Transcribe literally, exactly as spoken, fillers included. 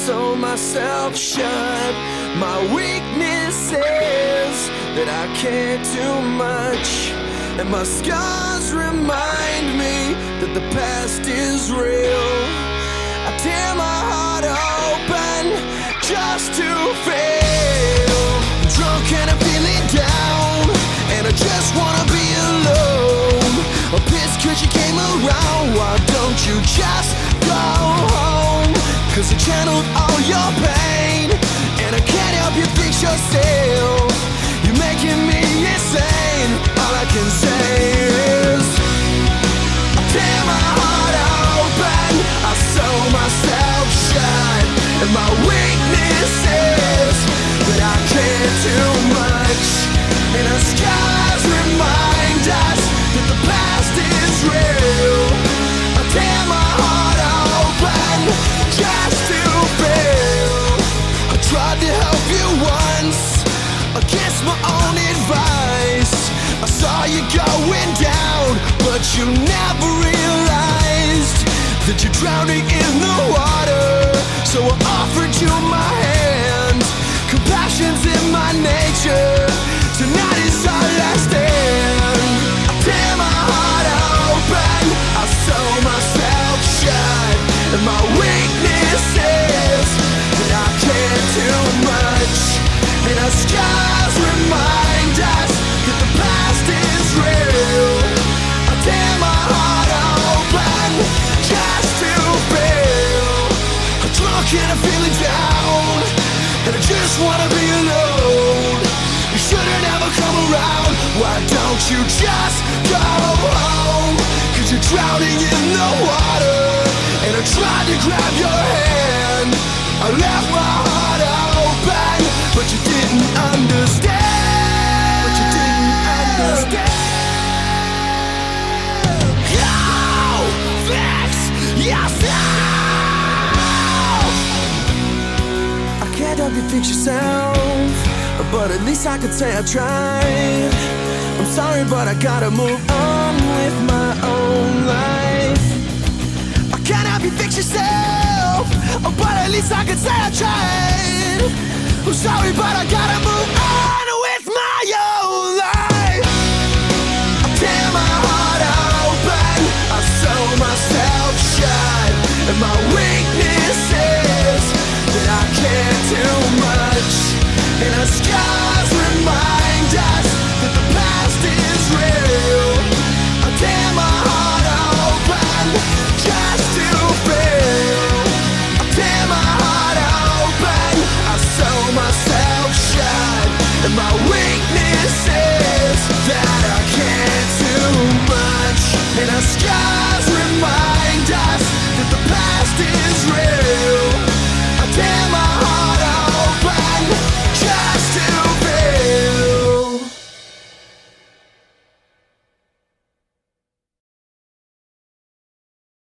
sew myself shut. My weakness is that I can't do much, and my scars remind me that the past is real. I tear my heart open just to fail. I'm drunk and I'm feeling down, and I just wanna be alone. I'm pissed cause you came around. Why don't you just go home? Cause I channeled all your pain, and I can't help you fix yourself. You're making me insane. All I can say is I tear my heart open, I sew myself shut, and my weakness is that I can't do much, and our scars remind us that the past is real. I tear my heart open just to fail. I tried to help you once against my own advice. I saw you going down, but you never realized that you're drowning in the water. So I offered you my hand. Compassion's in my nature. Tonight is our last stand. I tear my heart open, I sew myself shut, and my weakness is that I can't do much, and our scars remind us that the past is real. I tear my heart open just to fail. I'm drunk and I'm feeling down, and I just wanna be alone. You should've never come around. Why don't you just go home? Cause you're drowning in the water, and I tried to grab your hand. I left my heart open, but you didn't understand. But you didn't understand. Go fix yourself. I can't help you fix yourself, but at least I could say I tried. I'm sorry, but I gotta move on with my own life. I can't help you fix yourself, but at least I could say I tried. I'm sorry, but I gotta move on with my own life. I tear my heart open, I sew myself shut, and my weakness is that I can't do much, and our scars remind us that the past is real. I tear my heart open just to fail. I tear my heart open, I sew myself shut, and my weakness is that I can't do much, and our scars